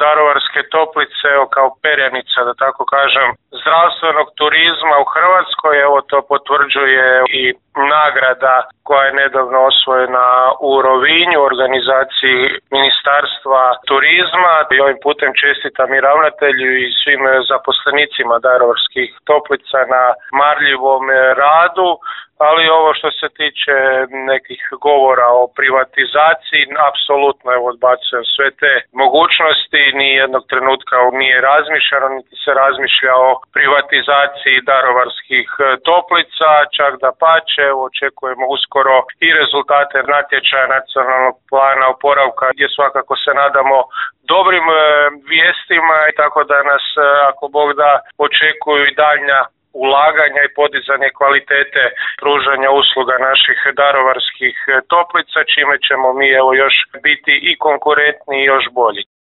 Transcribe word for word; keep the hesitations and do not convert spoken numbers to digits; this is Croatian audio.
Daruvarske toplice evo, kao perjanica, da tako kažem, zdravstvenog turizma u Hrvatskoj. Evo to potvrđuje i nagrada koja je nedavno osvojena u Rovinju u organizaciji Ministarstva turizma. I ovim putem čestitam i ravnatelju i svim zaposlenicima Daruvarskih toplica na marljivom radu. Ali ovo što se tiče nekih govora o privatizaciji, apsolutno evo odbacujem sve te mogućnosti, ni jednog trenutka nije razmišljano, niti se razmišlja o privatizaciji Daruvarskih toplica, čak da pače, očekujemo uskoro i rezultate natječaja nacionalnog plana oporavka, gdje svakako se nadamo dobrim vijestima i tako da nas, ako Bog da, očekuju i daljnja ulaganja i podizanje kvalitete pružanja usluga naših daruvarskih toplica, čime ćemo mi evo još biti i konkurentni i još bolji.